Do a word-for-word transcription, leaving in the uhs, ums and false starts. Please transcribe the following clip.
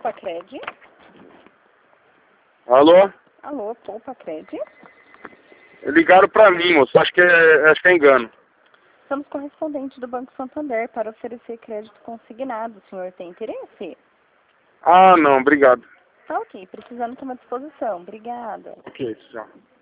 Poupa-Cred. Alô? Alô, Poupa-Cred. Ligaram pra mim, moço. Acho que é, acho que é engano. Somos correspondentes do Banco Santander para oferecer crédito consignado. O senhor tem interesse? Ah, não. Obrigado. Tá ok. Precisando ter uma disposição. Obrigada. Ok, tchau.